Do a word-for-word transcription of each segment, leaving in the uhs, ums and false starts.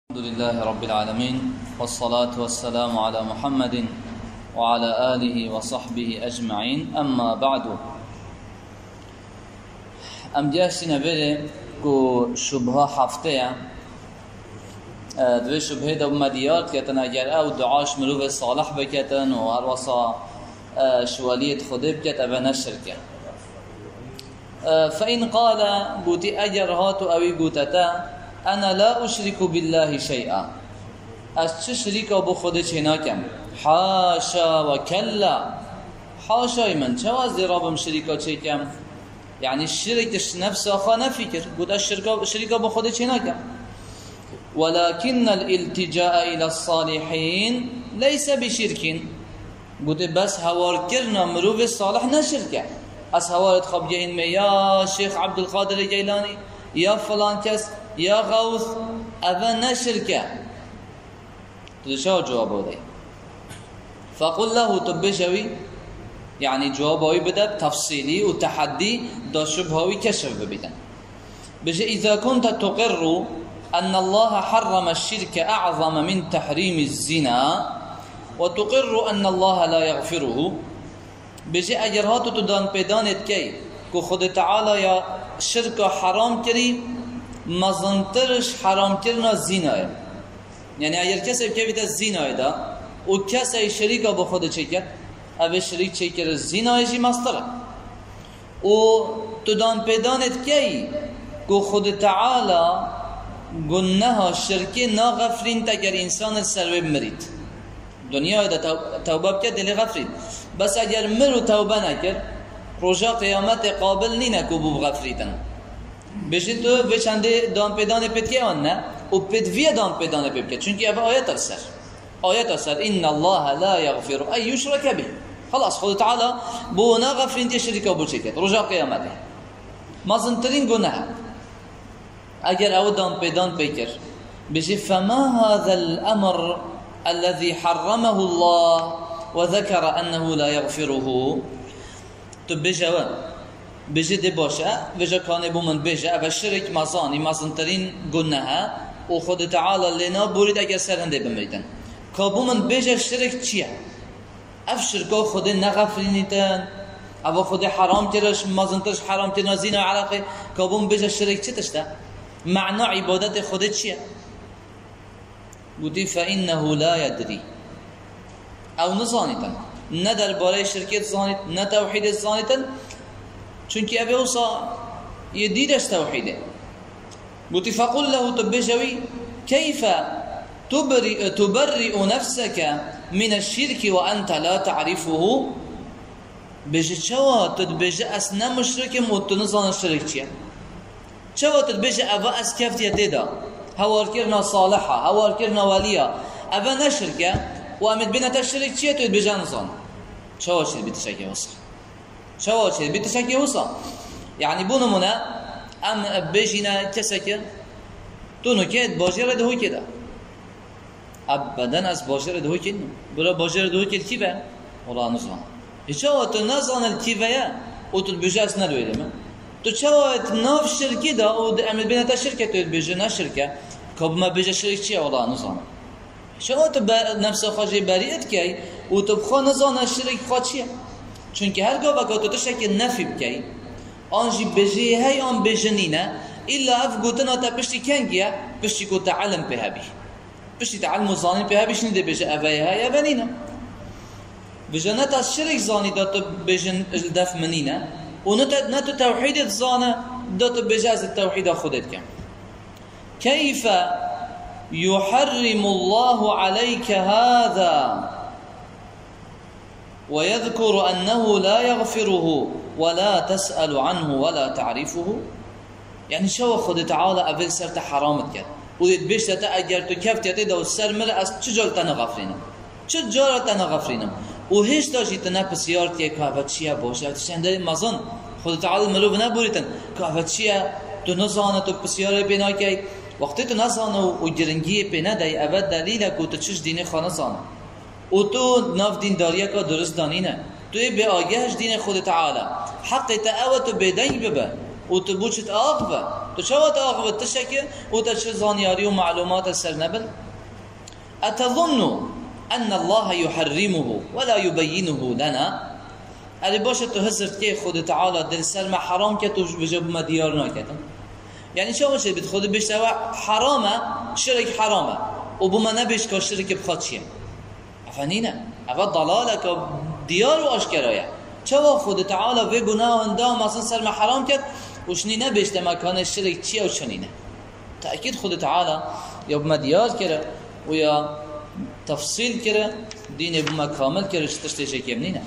الحمد لله رب العالمين والصلاة والسلام على محمد وعلى آله وصحبه أجمعين أما بعد ام جاسنا بره کو شبه هفته دوی شبه دو مدیار کتن اگر او دعاش مروف صالح بکتن و هر وصا شوالیت خوده بکت او نشر کن فإن قال بوتي أجر هاتو أوي بوتتا أنا لا أشرك بالله شيئا أشرك بخود شناكم حاشا وكلا حاشا من شواز رابم شريكا شيكم يعني الشرك نفس أخا نفكر قد الشرك شريكا بخود شناكم ولكن الالتجاء إلى الصالحين ليس بشرك قد بس هوار كرنا مروف الصالح نشركه از هوارت خب جاین می یا شیخ عبدالقادر جیلانی یا فلان کس یا غوث اوه نشرکه تو شو جوابه ده فقل له تبشوي يعني جوابه بده تفصيلي وتحدي دا شبهوي كشف ببدن بجي إذا كنت تقر أن الله حرم الشرك أعظم من تحريم الزنا وتقر أن الله لا يغفره بجي اگر ها تو دان پیدانت کی که خود تعالی یا شرک حرام کری مزنترش حرام کرنا زیناه یعنی اگر کسی که بیت زیناه دا و کسی شریک با خود چه کرد او شریک چه کرد زیناه جی مستره و تو دان پیدانت کی که خود تعالی گناه شرکی ناغفرین تا گر انسان سرو مرید دنیا دا توبه بکرد دلی غفرید بس اگر مرو توبه نکرد رجا قیامت قابل نینه که بو بغفریدن بشی تو بچنده دان پیدان پید که آن نه و پیدوی دان پیدان پید که چونکه اوه آیت اثر آیت اثر این الله لا یغفر ای یشرک به خلاص خود تعالی بو نا غفرین تی شرکا بو چکت رجا قیامته مازنترین گناه اگر او دان پیدان پید بشی فما هذا الامر الذي حرمه الله وذكر أنه لا يغفره تبجوا بجد باشا بجا كان بومن بجا أبا شرك مزاني مزنترين قلناها وخد تعالى لنا بوريد أجا سرهنده بمريدن كابومن بجا شرك چيه اف شركا خد نغفرينيتن أبا خد حرام ترش مزنترش حرام ترنا زينا علاقه كابومن بجا شرك چه تشتا معنى عبادت خد چيه قلت فإنه لا يدري او نزانیتن نه درباره شرکت زانیت نه توحید زانیتن چونکه اوه اوصا یه دیدش توحیده قلت فقل له تبجوي كيف تبرئ, تبرئ نفسك من الشرك وأنت لا تعرفه بجي چوا تدبجي اس نمشركم و تنزان الشرك چيه چوا تدبجي اوه اس كفتية ديدا هوار كرنا صالحة هوار كرنا وليا اوه نشركه وامد بينا تشرك چيه تو بجان زان چوا چه بتشكي وصل چوا چه بتشكي وصل يعني بونو منا ام بجينا كسكه تو نكيد باجر ده كده ابدا از باجر ده كده بلا باجر ده كده كيبه ولا نزان چوا تو نزان الكيبه او تو بجاس ندويله تو چوا ناف شركه ده او امد بينا تشركه تو بجنا شركه كب ما بجا شرك چيه ولا نزان شما تو نفس خواجه بریت کی و تو بخوا نزانه شرک خواه چیه چونکه هرگاه وقت تو تشکل نفی بکی آنجی بجه هی آن بجنینه الا اف گوتنا تا پشتی کنگیه پشتی کو تعلم به هبی پشتی تعلم و زانین به هبیش نیده بجه اوه هی اوه نینه بجه نتا شرک زانی دا تو بجن دف منینه و نتا تو توحیدت زانه دا تو بجه از توحید خودت کن کیف يحرم الله عليك هذا ويذكر أنه لا يغفره ولا تسأل عنه ولا تعرفه يعني شو خد تعالى أول سرت حرامت كد وديت بيش تأجر تكفت يتدا والسر مر أس تجول تنغفرينم تجول تنغفرينم وهيش تاجي تنافس يارتي كافتشيا بوشة تشندري مازن خد تعالى ملوب نبوريتن كافتشيا تنزانة تبسيارة بيناكي وقتی تو نزانه و گرنگی پی ندهی اول دلیله که تو چش دینی خانه زانه و تو ناف دین داریه که درست دانینه توی به آگهش دین خود تعالی حقی تا او تو بیدنگ ببه و تو بوچت آقبه تو چوات آقبه تشکه و تا چه زانیاری و معلومات سر نبل اتظن ان الله يحرمه ولا يبينه لنا علی باشه تو حسرت که خود تعالی دل سر ما حرام که تو بجب ما دیار نکردم یعنی چه باشه بید خود بشته و حرامه شرک حرامه و بما نبیش که شرک بخواد چیه افنینه اول ضلاله که دیار و آشکرایه چه خود تعالی و گناه اندام اصلا سر ما حرام کرد وشنی نبیشته مکان شرک چیه و چنینه تأکید خود تعالی یا بما دیار کرده و یا تفصیل کرده دین بما کامل کرده شتشتشه که منینه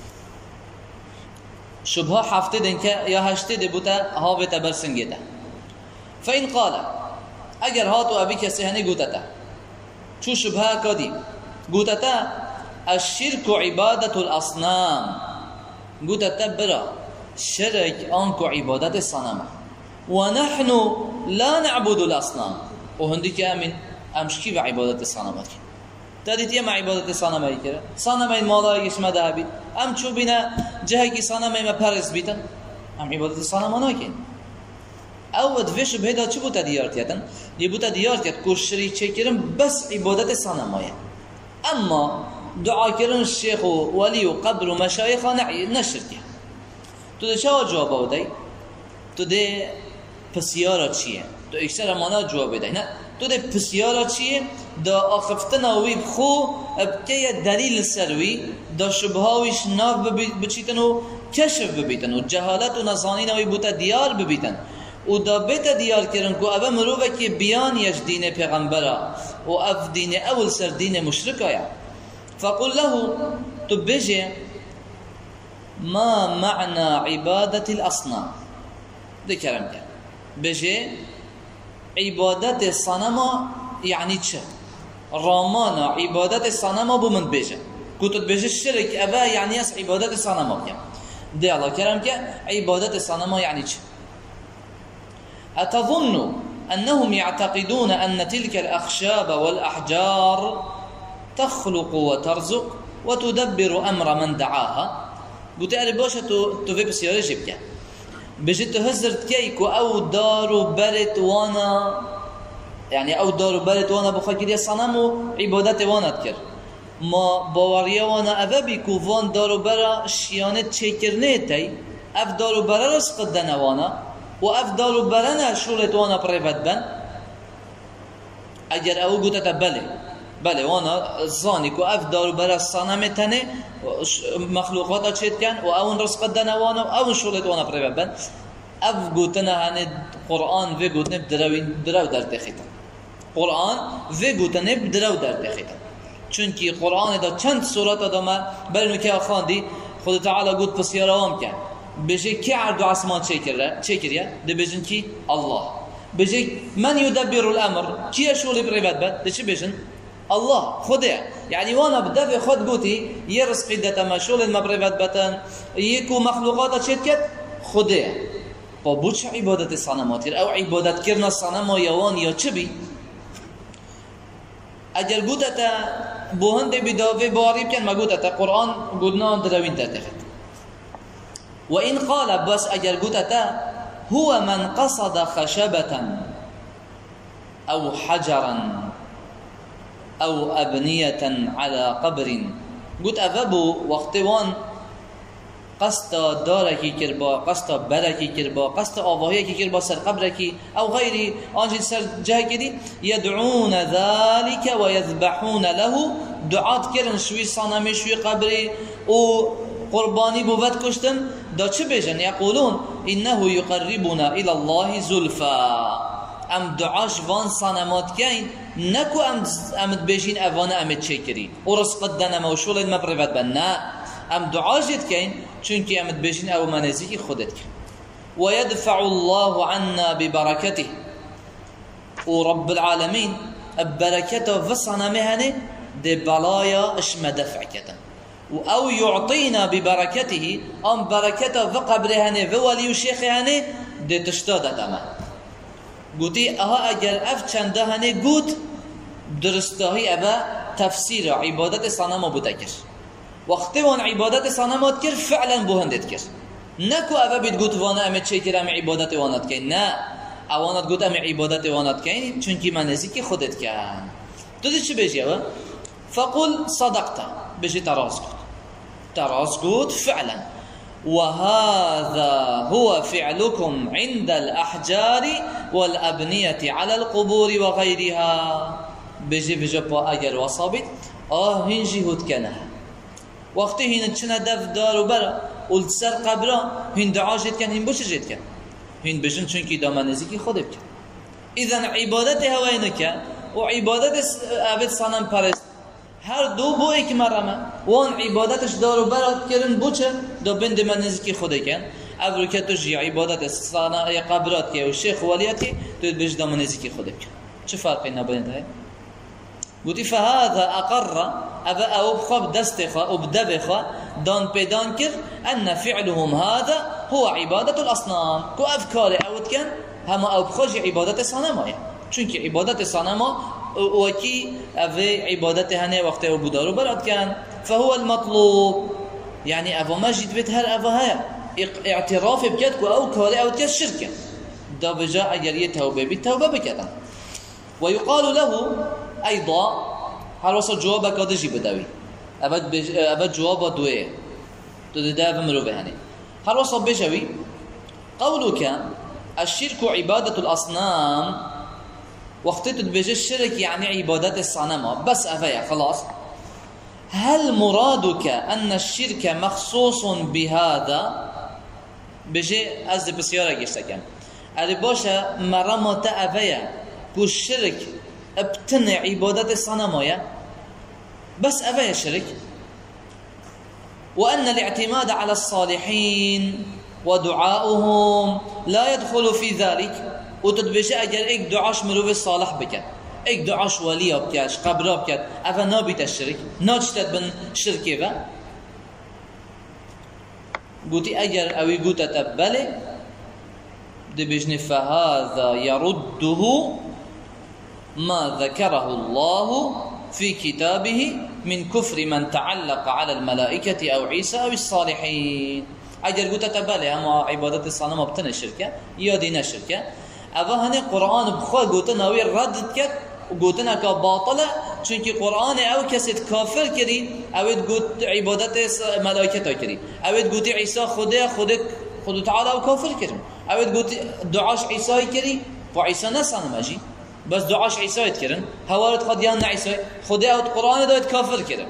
شبه هفته دن که یا هشته ده بوده ها به تبرسنگه ده فین قال اگر ها تو ابی کسی هنه گوته تا چو شبه کدی گوته تا الشرک عبادت الاصنام گوته تا برا شرک آنکو عبادت صنم و نحن لا نعبد الاصنام و هندی که امین امشکی و عبادت صنمات تادیت یه عبادت صنمایی کرد صنمای مالایش مده بید ام چو بینا جهه کی صنمای ما پرس بیتن ام عبادت صنمانه کن او ادویش بهدا چه بوده دیارتیتن یه بوده دیارتیت که شریک چه کرن بس عبادت صنمایه اما دعا کرن شیخ و ولی و قبر و مشایخ نشرکه تو ده چه جواب بودی تو ده پسیارا چیه تو اکثر مانا جواب بدهی نه تو ده پسیارا چیه دا آخفتن آوی خو ابتیه دلیل سروی دا شبهاویش ناف بچیتن و کشف ببیتن و جهالت و نزانین آوی بوتا دیار ببیتن و دا بیتا دیار کرن که اوه مروفه که بیان یش دین پیغمبره و اف دین اول سر دین مشرک آیا فقل له تو بجه ما معنى عبادت الاصنام ده کرم کرد بجه عبادت صنما یعنی چه رامانا عبادت صنما بو من بجه كنت بجه الشرك أبا يعني أس عبادت صنما كم ده الله كرم كه عبادت صنما يعني چه أتظن أنهم يعتقدون أن تلك الأخشاب والأحجار تخلق وترزق وتدبر أمر من دعاها قلت أري باشا تو تو في بسيارة جيب بجي تهزرت كيكو أو دارو برت وانا يعني أو دارو برت وانا بخاكي صنم عبادت وانا تكر ما باوریا وانا أبابي كوفان دارو برا شيانت چكرنه تي أف دارو برا رسق الدنوانا وأف دارو برا شولت وانا بريفت بن أجر أو قلت بله بله وانا زاني كو أف دارو برا الصنم تنه مخلوقات چت كان و اون رزق دنوانا و اون شولت وانا بريفت بن أف قلتنا هن قرآن في قلتنا بدراوين دراو در تخيطا قرآن في قلتنا بدراو در تخيطا چونکی قرآن دا چند سورت دا ما برنو که خواندی خود تعالی گفت پس یاروام کن بجه کی عرض آسمان چه کرده چه کریه ده بجن کی الله بجه من یدبر الامر کی شغل برباد بد ده چه بجن الله خوده یعنی وانا بدفع خود گوتی یه رزقی دتا ما شغل ما برباد بتن یکو مخلوقات چه کرد خوده با بوچ عبادت صنمات او عبادت کردن صنم یوان یا چه بی اگر گوته بوهند بداوی باری بکن ما گوته قرآن گودنا دروین ترتخت و این قال بس اگر گوته هو من قصد خشبة او حجرا او ابنية على قبر گوت افبو وقتوان قصد دارکی کربا قصد برکی کربا قصد آواهی کی کربا سر قبرکی او غیری آنجی سر جه کدی یدعون ذلك و یذبحون له دعات کرن شوی صنمی شوی قبری و قربانی بود کشتن دا چه بجن یقولون انه یقربنا الى الله زلفا ام دعاش وان صنمات کین نکو ام امد بجین اوانه امد چه کری و رزق دنم و شولد مبرفت بن نه ام دعا جد کن چونکی امد بجین او منزی خودت کن و یدفع الله عنا ببرکته و رب العالمین برکته و صنمه هنه ده بلایا اشم دفع کتن و او يعطينا ببركته ام بركته و قبره هنه و ولی و شیخ هنه ده تشتاده دمه گوتی اها اگر اف چنده هنه گوت درستاهی ابا تفسیر عبادت صنم بوده کر وقتی وان عبادت صنمات کر فعلا بوهندت کر نکو اوه بید گوت وانه امه چه کرم عبادت وانت کن، نه اوانت گوت امه عبادت وانت کن چونکی من نزدیکی خودت کن. تو دی چی بجی اوه؟ فقل صدقت، بجی تراز گوت تراز گوت فعلا. وهذا هو فعلكم عند الأحجار والأبنية على القبور وغيرها. بجي بجي با اگر وصابت آه هنجي هود کنه وقتی هین چنه دف دارو برا قلت سر قبرا هین دعا جد کن هین بوچه جد کن هین بجن چونکی دامن نزیکی خود بکن. اذن عبادت هوای نکن و عبادت عبد صنم پرست هر دو بو ایک مرمه وان عبادتش دارو برات کرن بوچه دو بند من نزیکی خود کن. ابرو که تو جی عبادت صنم قبرات که و شیخ ولیتی تو بج دامن نزیکی خود بکن. چه فرقی نباید های؟ گوتی فهذا اقر ابا او بخواب دست خوا او بدب خوا دان پیدان کر ان فعلهم هذا هو عبادت الاصنام. کو افکار اوت کن همه او بخوش عبادت صنم های چونکه عبادت صنم وکی اوه عبادت هنه وقت او بدارو برات کن. فهو المطلوب یعنی اوه مجید بید هر اوه های اعتراف بکد کو او کار اوت کن شرکن دا بجا اگر یه توبه بید توبه بکدن. ويقال له أيضا هل وصل جوابك هذا جي بدوي أبد بج... أبد جواب دوية تدافع مروه هني. هل وصل بجوي قولك الشرك عبادة الأصنام وقت تبجي الشرك يعني عبادة الصنم بس أفيا خلاص. هل مرادك أن الشرك مخصوص بهذا بجي أزد بسيارة جيشتكم أري باشا مرمى تأفيا كو الشرك ابتنع عبادة الصنمايا بس أبا الشرك. وأن الاعتماد على الصالحين ودعاؤهم لا يدخل في ذلك. وتدبش أجل إيك دعاش مروف الصالح بك إيك دعاش ولي بكاش قبر بكات أفا نابت الشرك ناجتت بن شركي با قوتي أجل أوي قوتة تبالي دبجني فهذا يرده ما ذكره الله في كتابه من كفر من تعلق على الملائكة أو عيسى أو الصالحين. اگر قلت تبالي اما عبادت الصنم بتن الشركة يا دين الشركة أبا هني قرآن بخواه قلت ناوي ردد كت وقلتنا كباطلة چونك قرآن أو كسد كافر كري أو قلت عبادت ملائكة كري أو قلت عيسى خده خده خده تعالى وكافر كري أو قلت دعاش عيسى كري وعيسى نصنم أجي بس دعاش عيسى يتكرن هوارد خديان عيسى خدا أو القرآن ده يتكافر كده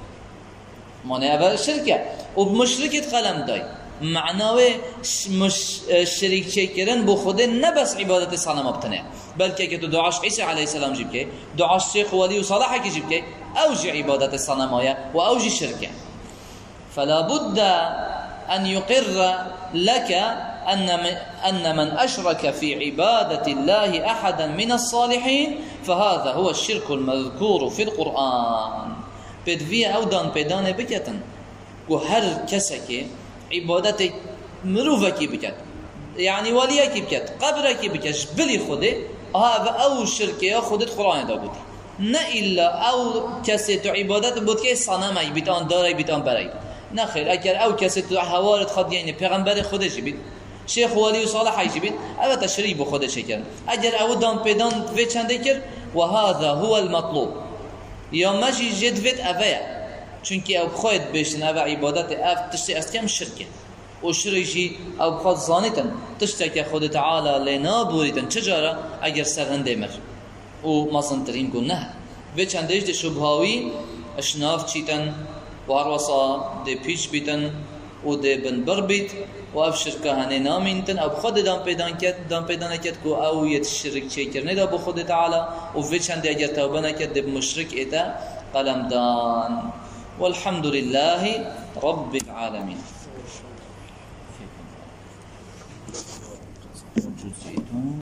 معنى أبا شركة وبمشركة قلم داي معناه مش شريك شكرن بخده نبس عبادة صنم بتنع بلکه که تو دعاش عيسى عليه السلام جيب كي دعاش شيخ ولي وصلاح كي جيب كي أوجي عبادة الصنمايا وأوجي الشركة. فلا بد أن يقر لك أن أن من أشرك في عبادة الله أحدا من الصالحين فهذا هو الشرك المذكور في القرآن. بدفيا أو دان بدان بكتن وهر كسك عبادة مروفك بكت يعني وليك بكت قبرك بكت بلي خده هذا أو شركة خدت قرآن دابوتي نا إلا أو كسي عبادة بوتكي صنمي بيتان داري بيتان بري نخير اگر او کسی تو حوارت خود یعنی پیغمبر خودش بید شیخ ولی و صالح بید او تشریع خودش کرد اگر او دان پیدان و چنده کرد و هذا هو المطلوب یا مجی جدوت اوه چونکه او خواهد بشتن او عبادت او تشتی است کم شرکه و شرعی او بخواد زانیتن تشتی که خود تعالی لینا بوریتن چجارا اگر سرهنده مر و مصنترین گناه و چندهش ده شبهاوی اشناف چیتن و هر وصا ده پیچ بیتن و ده بنبر بیت و اف شرکه هنه نامینتن او خود دام پیدان کد دام پیدان نکد که او یت شرک چه کرنه دا با خود تعالی و و چند اگر توبه نکد ده مشرک ایتا قلم دان. والحمد لله رب العالمين.